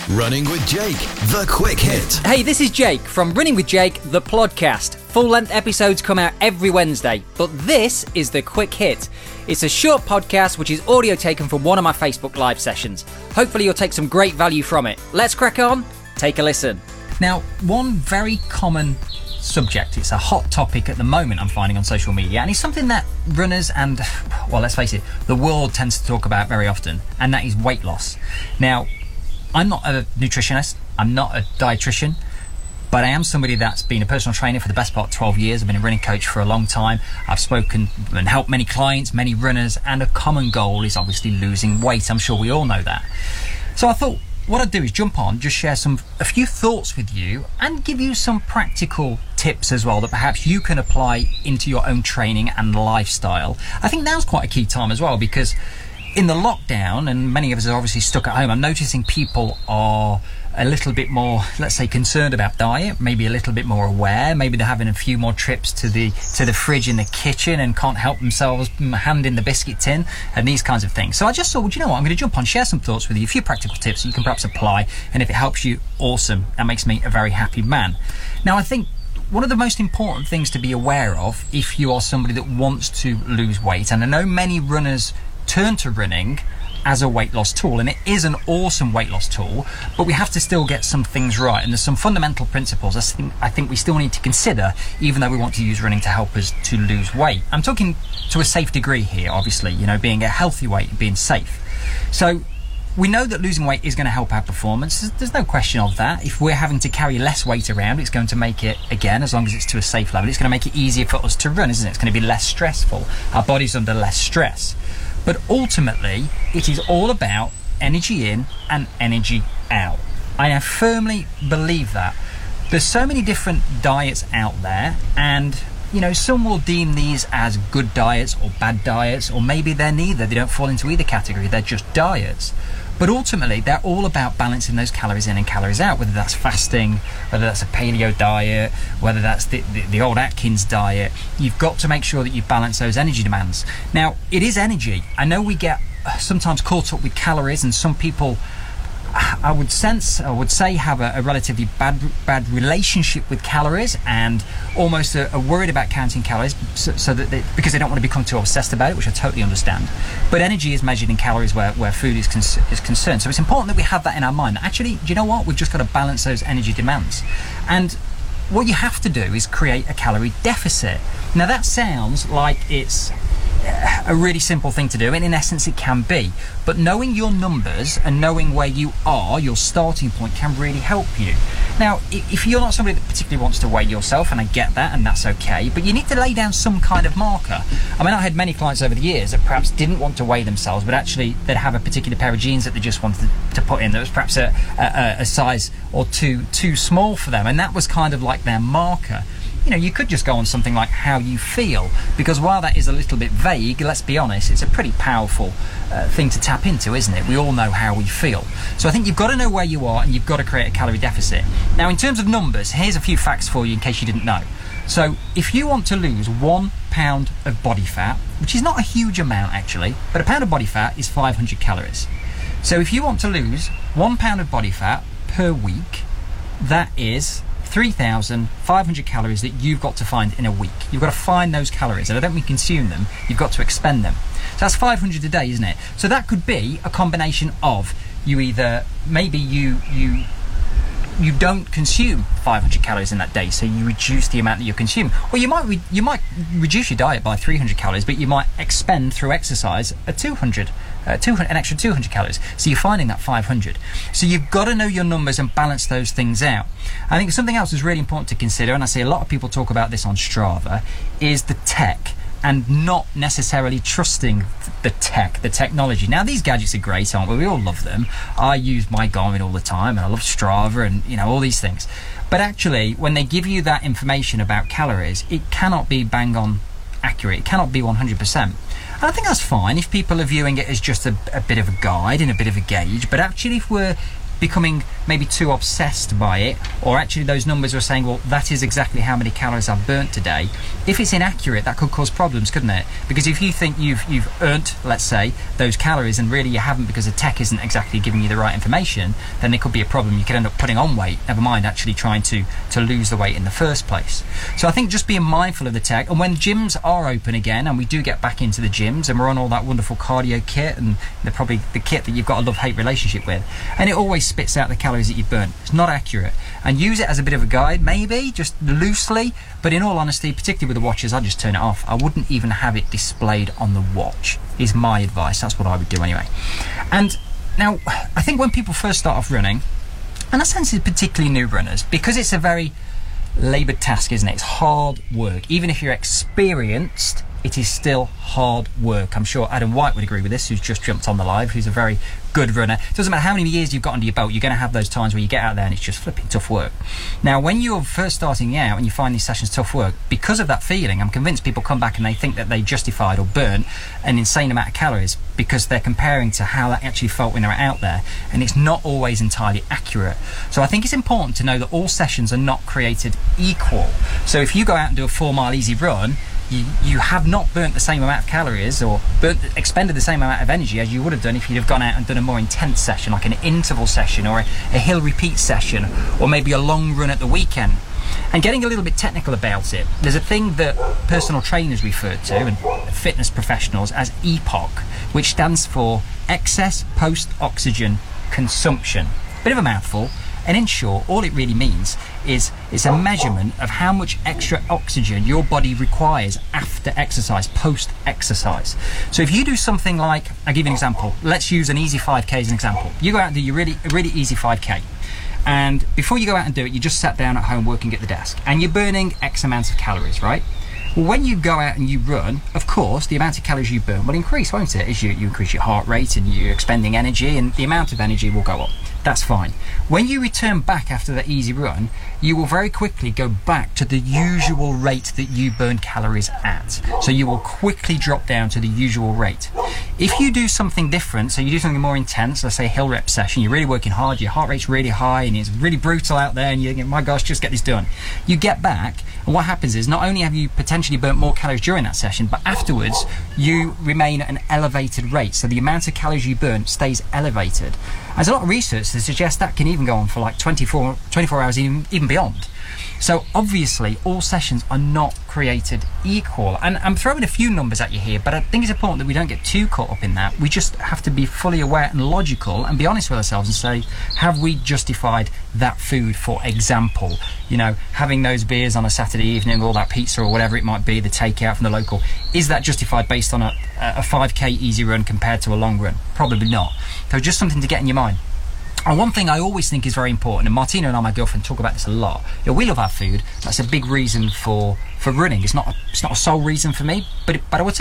Running with Jake, the quick hit. Hey, this is Jake from Running with Jake, the podcast. Full-length episodes come out every Wednesday, but this is the quick hit. It's a short podcast which is audio taken from one of my Facebook Live sessions. Hopefully you'll take some great value from it. Let's crack on. Take a listen. Now, one very common subject, it's a hot topic at the moment I'm finding on social media, and it's something that runners and, well, let's face it, the world tends to talk about very often, and that is weight loss. Now, I'm not a nutritionist, I'm not a dietitian, but I am somebody that's been a personal trainer for the best part of 12 years. I've been a running coach for a long time. I've spoken and helped many clients, many runners, and a common goal is obviously losing weight. I'm sure we all know that. So I thought what I'd do is jump on, just share a few thoughts with you and give you some practical tips as well that perhaps you can apply into your own training and lifestyle. I think now's quite a key time as well, because in the lockdown, and many of us are obviously stuck at home, I'm noticing people are a little bit more, let's say, concerned about diet, maybe a little bit more aware, maybe they're having a few more trips to the fridge in the kitchen and can't help themselves hand in the biscuit tin and these kinds of things. So I just thought, well, you know what, I'm going to jump on, share some thoughts with you, a few practical tips that you can perhaps apply, and if it helps you, awesome. That makes me a very happy man. Now, I think one of the most important things to be aware of if you are somebody that wants to lose weight, and I know many runners turn to running as a weight loss tool, and it is an awesome weight loss tool, but we have to still get some things right, and there's some fundamental principles I think we still need to consider, even though we want to use running to help us to lose weight. I'm talking to a safe degree here, obviously, you know, being a healthy weight, being safe. So we know that losing weight is going to help our performance. There's no question of that. If we're having to carry less weight around, it's going to make it, again, as long as it's to a safe level, it's going to make it easier for us to run, isn't it? It's going to be less stressful. Our body's under less stress. But ultimately, it is all about energy in and energy out. I firmly believe that. There's so many different diets out there, and you know, some will deem these as good diets or bad diets, or maybe they're neither. They don't fall into either category. They're just diets. But ultimately, they're all about balancing those calories in and calories out, whether that's fasting, whether that's a paleo diet, whether that's the old Atkins diet. You've got to make sure that you balance those energy demands. Now, it is energy. I know we get sometimes caught up with calories, and some people, I would say, have a relatively bad relationship with calories, and almost are worried about counting calories, so that because they don't want to become too obsessed about it, which I totally understand. But energy is measured in calories where food is concerned. So it's important that we have that in our mind. Actually, do you know what? We've just got to balance those energy demands. And what you have to do is create a calorie deficit. Now that sounds like it's a really simple thing to do, and in essence it can be, but knowing your numbers and knowing where you are, your starting point, can really help you. Now, if you're not somebody that particularly wants to weigh yourself, and I get that, and that's okay, but you need to lay down some kind of marker. I mean, I had many clients over the years that perhaps didn't want to weigh themselves, but actually they'd have a particular pair of jeans that they just wanted to put in that was perhaps a size or two too small for them, and that was kind of like their marker. You know, you could just go on something like how you feel, because while that is a little bit vague, let's be honest, it's a pretty powerful thing to tap into, isn't it? We all know how we feel. So I think you've got to know where you are, and you've got to create a calorie deficit. Now, in terms of numbers, here's a few facts for you in case you didn't know. So if you want to lose 1 pound of body fat, which is not a huge amount actually, but a pound of body fat is 500 calories. So if you want to lose 1 pound of body fat per week, that is 3,500 calories that you've got to find in a week. You've got to find those calories, and I don't mean consume them, you've got to expend them. So that's 500 a day, isn't it? So that could be a combination of you either, maybe you don't consume 500 calories in that day, so you reduce the amount that you consume. Or you might reduce your diet by 300 calories, but you might expend through exercise an extra 200 calories. So you're finding that 500. So you've got to know your numbers and balance those things out. I think something else is really important to consider, and I see a lot of people talk about this on Strava, is the tech, and not necessarily trusting the technology. Now, these gadgets are great, aren't we? We all love them. I use my Garmin all the time, and I love Strava and, you know, all these things. But actually, when they give you that information about calories, it cannot be bang on accurate. It cannot be 100%. And I think that's fine if people are viewing it as just a bit of a guide and a bit of a gauge. But actually, if we're becoming maybe too obsessed by it, or actually those numbers are saying, well, that is exactly how many calories I've burnt today. If it's inaccurate, that could cause problems, couldn't it? Because if you think you've earned, let's say, those calories, and really you haven't because the tech isn't exactly giving you the right information, then there could be a problem. You could end up putting on weight, never mind actually trying to lose the weight in the first place. So I think just being mindful of the tech, and when gyms are open again, and we do get back into the gyms, and we're on all that wonderful cardio kit, and they're probably the kit that you've got a love-hate relationship with, and it always spits out the calories that you've burnt. It's not accurate. And use it as a bit of a guide, maybe, just loosely, but in all honesty, particularly with the watches, I'd just turn it off. I wouldn't even have it displayed on the watch, is my advice. That's what I would do anyway. And now, I think when people first start off running, and I sense it's particularly new runners, because it's a very laboured task, isn't it? It's hard work. Even if you're experienced, it is still hard work. I'm sure Adam White would agree with this, who's just jumped on the live, who's a very good runner. It doesn't matter how many years you've got under your belt, you're going to have those times where you get out there and it's just flipping tough work. Now, when you're first starting out and you find these sessions tough work, because of that feeling, I'm convinced people come back and they think that they justified or burnt an insane amount of calories because they're comparing to how that actually felt when they were out there, and it's not always entirely accurate. So I think it's important to know that all sessions are not created equal. So if you go out and do a 4 mile easy run, you have not burnt the same amount of calories or expended the same amount of energy as you would have done if you'd have gone out and done a more intense session, like an interval session or a hill repeat session, or maybe a long run at the weekend. And getting a little bit technical about it, there's a thing that personal trainers refer to, and fitness professionals, as EPOC, which stands for excess post-oxygen consumption. Bit of a mouthful. And in short, all it really means is it's a measurement of how much extra oxygen your body requires after exercise, post-exercise. So if you do something like, I'll give you an example. Let's use an easy 5K as an example. You go out and do your really easy 5K. And before you go out and do it, you just sat down at home working at the desk. And you're burning X amounts of calories, right? Well, when you go out and you run, of course, the amount of calories you burn will increase, won't it? As you increase your heart rate and you're expending energy, and the amount of energy will go up. That's fine. When you return back after that easy run, you will very quickly go back to the usual rate that you burn calories at. So you will quickly drop down to the usual rate. If you do something different, so you do something more intense, let's say a hill rep session, you're really working hard, your heart rate's really high and it's really brutal out there, and you think, my gosh, just get this done. You get back, and what happens is not only have you potentially burnt more calories during that session, but afterwards you remain at an elevated rate. So the amount of calories you burn stays elevated. There's a lot of research that suggests that can even go on for like 24 hours, even beyond. So obviously all sessions are not created equal, and I'm throwing a few numbers at you here, but I think it's important that we don't get too caught up in that. We just have to be fully aware and logical and be honest with ourselves and say, have we justified that food? For example, you know, having those beers on a Saturday evening, or that pizza or whatever it might be, the takeout from the local, is that justified based on a 5K easy run compared to a long run? Probably not. So just something to get in your mind. And one thing I always think is very important, and Martina and I, my girlfriend, talk about this a lot. You know, we love our food. That's a big reason for running. It's not a sole reason for me, but I would say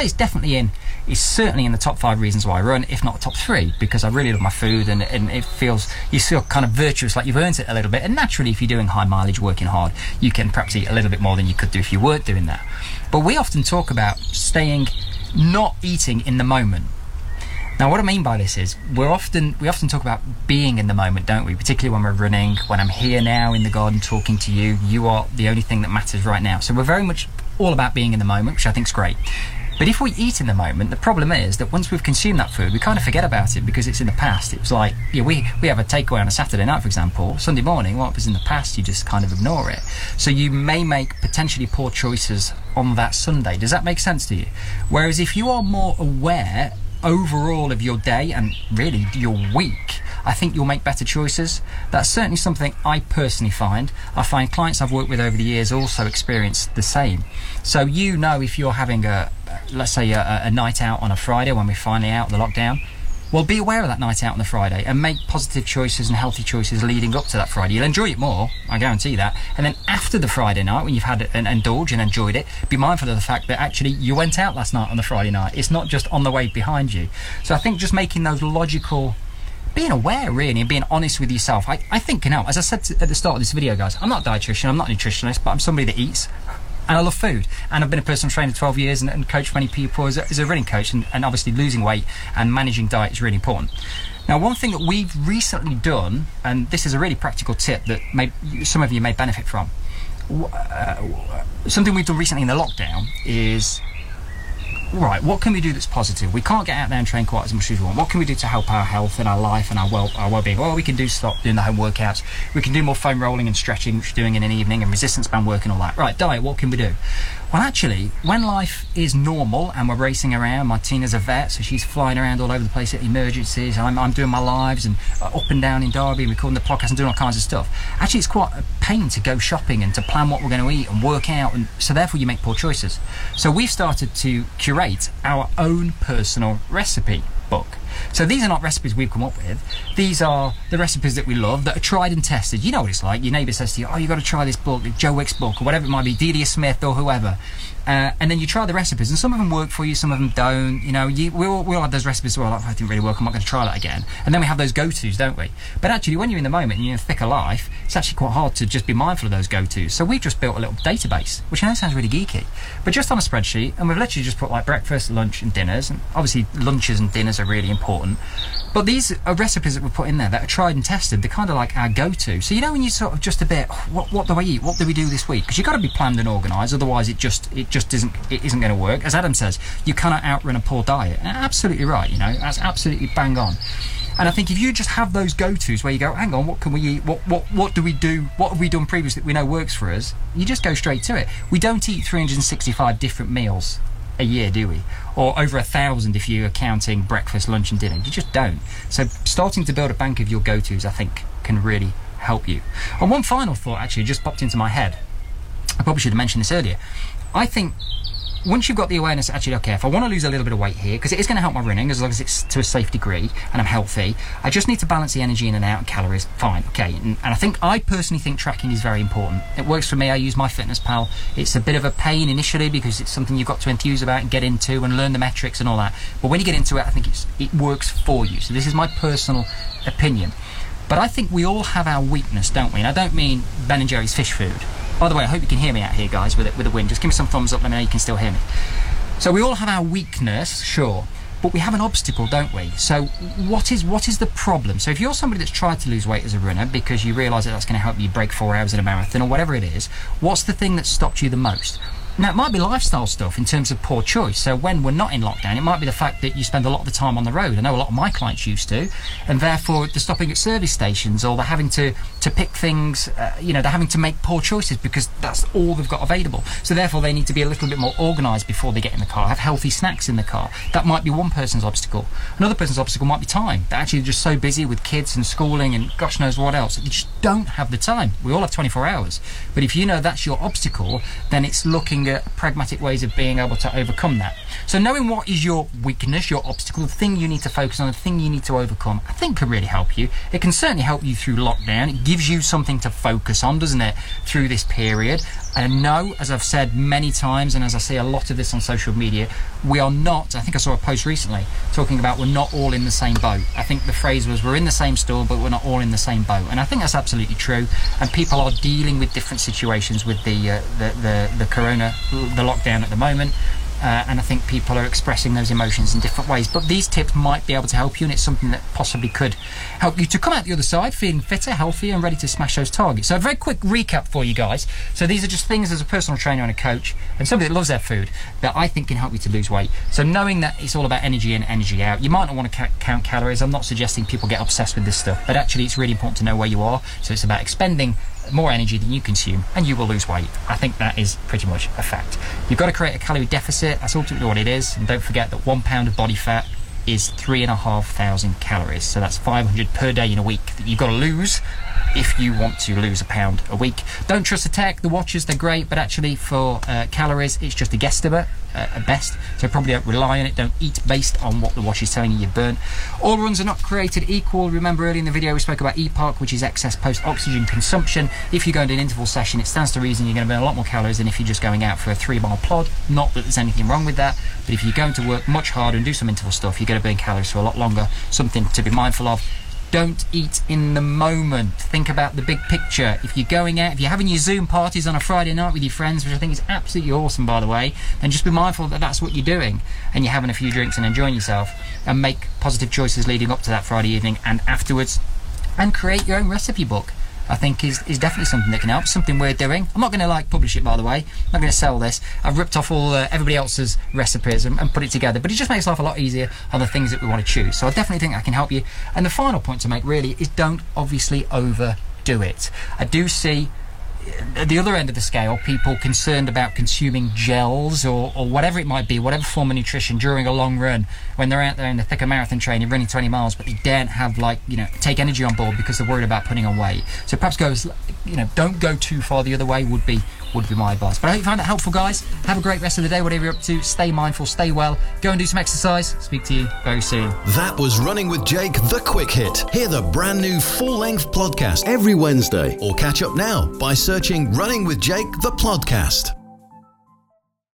it's certainly in the top 5 reasons why I run, if not the top 3, because I really love my food, and it feels, you feel kind of virtuous, like you've earned it a little bit. And naturally, if you're doing high mileage, working hard, you can perhaps eat a little bit more than you could do if you weren't doing that. But we often talk about not eating in the moment. Now, what I mean by this is we often talk about being in the moment, don't we? Particularly when we're running, when I'm here now in the garden talking to you, you are the only thing that matters right now. So we're very much all about being in the moment, which I think is great. But if we eat in the moment, the problem is that once we've consumed that food, we kind of forget about it because it's in the past. It was like, yeah, we have a takeaway on a Saturday night, for example. Sunday morning, what was in the past, you just kind of ignore it. So you may make potentially poor choices on that Sunday. Does that make sense to you? Whereas if you are more aware overall of your day and really your week, I think you'll make better choices. That's certainly something I personally find. I find clients I've worked with over the years also experience the same. So you know, if you're having let's say a night out on a Friday when we're finally out of the lockdown, well, be aware of that night out on the Friday and make positive choices and healthy choices leading up to that Friday. You'll enjoy it more, I guarantee that. And then after the Friday night, when you've had an indulge and enjoyed it, be mindful of the fact that actually you went out last night on the Friday night. It's not just on the way behind you. So I think just making those logical, being aware really, and being honest with yourself, I think can help. As I said at the start of this video, guys, I'm not a dietitian, I'm not a nutritionist, but I'm somebody that eats. And I love food, and I've been a personal trainer 12 years and coached many people as a running coach, and obviously losing weight and managing diet is really important. Now, one thing that we've recently done, and this is a really practical tip that some of you may benefit from, something we've done recently in the lockdown is, right, what can we do that's positive? We can't get out there and train quite as much as we want. What can we do to help our health and our life and our well-being? Well, we can stop doing the home workouts. We can do more foam rolling and stretching, which we're doing in an evening, and resistance band work and all that. Right, diet, what can we do? Well, actually, when life is normal and we're racing around, my Tina's a vet, so she's flying around all over the place at emergencies. I'm doing my lives and up and down in Derby and recording the podcast and doing all kinds of stuff. Actually, it's quite a pain to go shopping and to plan what we're going to eat and work out, and so therefore you make poor choices. So we've started to curate our own personal recipe book. So these are not recipes we've come up with. These are the recipes that we love, that are tried and tested. You know what it's like. Your neighbour says to you, oh, you've got to try this book, Joe Wicks book, or whatever it might be, Delia Smith or whoever. And then you try the recipes, and some of them work for you, some of them don't. You know, we all have those recipes where, like, oh, I didn't really work, I'm not going to try that again. And then we have those go-tos, don't we? But actually, when you're in the moment and you're in the thick of life, it's actually quite hard to just be mindful of those go-tos. So we've just built a little database, which I know sounds really geeky, but just on a spreadsheet, and we've literally just put like breakfast, lunch, and dinners. And obviously, lunches and dinners are really important. But these are recipes that we put in there that are tried and tested. They're kind of like our go-to. So you know when you sort of just a bit, what do I eat? What do we do this week? Because you've got to be planned and organised. Otherwise, it isn't going to work. As Adam says, you cannot outrun a poor diet. And absolutely right. You know, that's absolutely bang on. And I think if you just have those go-tos where you go, hang on, what can we eat? What do we do? What have we done previously that we know works for us? You just go straight to it. We don't eat 365 different meals a year, do we? Or over 1,000 if you're counting breakfast, lunch and dinner. You just don't. So starting to build a bank of your go-tos, I think, can really help you. And one final thought actually just popped into my head. I probably should have mentioned this earlier. I think once you've got the awareness, actually, okay, if I want to lose a little bit of weight here, because it is going to help my running as long as it's to a safe degree and I'm healthy, I just need to balance the energy in and out and calories, fine, okay. And I personally think tracking is very important. It works for me. I use MyFitnessPal. It's a bit of a pain initially because it's something you've got to enthuse about and get into and learn the metrics and all that. But when you get into it, I think it works for you. So this is my personal opinion. But I think we all have our weakness, don't we? And I don't mean Ben & Jerry's fish food. By the way, I hope you can hear me out here, guys, with the wind. Just give me some thumbs up, let me know you can still hear me. So we all have our weakness, sure, but we have an obstacle, don't we? So what is the problem? So if you're somebody that's tried to lose weight as a runner because you realise that that's going to help you break 4 hours in a marathon or whatever it is, what's the thing that stopped you the most? Now, it might be lifestyle stuff in terms of poor choice. So when we're not in lockdown, it might be the fact that you spend a lot of the time on the road. I know a lot of my clients used to, and therefore they're stopping at service stations, or they're having to pick things, they're having to make poor choices because that's all they've got available. So therefore they need to be a little bit more organised before they get in the car, have healthy snacks in the car. That might be one person's obstacle. Another person's obstacle might be time. They're actually just so busy with kids and schooling and gosh knows what else, that they just don't have the time. We all have 24 hours. But if you know that's your obstacle, then it's looking at pragmatic ways of being able to overcome that. So knowing what is your weakness, your obstacle, the thing you need to focus on, the thing you need to overcome, I think can really help you. It can certainly help you through lockdown. It gives you something to focus on, doesn't it, through this period. And no, as I've said many times, and as I see a lot of this on social media, we are not, I think I saw a post recently talking about we're not all in the same boat. I think the phrase was, we're in the same storm, but we're not all in the same boat. And I think that's absolutely true. And people are dealing with different situations with the corona, the lockdown at the moment. And I think people are expressing those emotions in different ways. But these tips might be able to help you, and it's something that possibly could help you to come out the other side feeling fitter, healthier, and ready to smash those targets. So a very quick recap for you guys. So these are just things as a personal trainer and a coach, and somebody that loves their food, that I think can help you to lose weight. So knowing that it's all about energy in, energy out. You might not want to count calories. I'm not suggesting people get obsessed with this stuff, but actually it's really important to know where you are. So it's about expending more energy than you consume, and you will lose weight. I think that is pretty much a fact. You've got to create a calorie deficit. That's ultimately what it is. And don't forget that 1 pound of body fat is 3,500 calories. So that's 500 per day in a week that you've got to lose if you want to lose a pound a week. Don't trust the tech. The watches, they're great, but actually for calories, it's just a guesstimate at best. So probably don't rely on it. Don't eat based on what the watch is telling you you've burnt. All runs are not created equal. Remember earlier in the video we spoke about EPOC, which is excess post-oxygen consumption. If you go into an interval session, it stands to reason you're going to burn a lot more calories than if you're just going out for a 3-mile plod. Not that there's anything wrong with that, but if you're going to work much harder and do some interval stuff, you're going to burn calories for a lot longer. Something to be mindful of. Don't eat in the moment. Think about the big picture. If you're going out, if you're having your Zoom parties on a Friday night with your friends, which I think is absolutely awesome, by the way, then just be mindful that that's what you're doing, and you're having a few drinks and enjoying yourself, and make positive choices leading up to that Friday evening and afterwards, and create your own recipe book. I think is definitely something that can help, something we're doing. I'm not going to publish it, by the way. I'm not going to sell this. I've ripped off all everybody else's recipes and put it together, but it just makes life a lot easier on the things that we want to choose. So I definitely think I can help you. And the final point to make really is don't obviously overdo it. I do see at the other end of the scale people concerned about consuming gels or whatever it might be, whatever form of nutrition during a long run, when they're out there in the thick of marathon training running 20 miles, but they daren't have take energy on board because they're worried about putting on weight. So perhaps don't go too far the other way would be my advice. But I hope you find that helpful, guys. Have a great rest of the day, whatever you're up to. Stay mindful, stay well, go and do some exercise. Speak to you very soon. That was Running with Jake, the Quick Hit. Hear the brand new full-length podcast every Wednesday, or catch up now by searching Running with Jake, the podcast.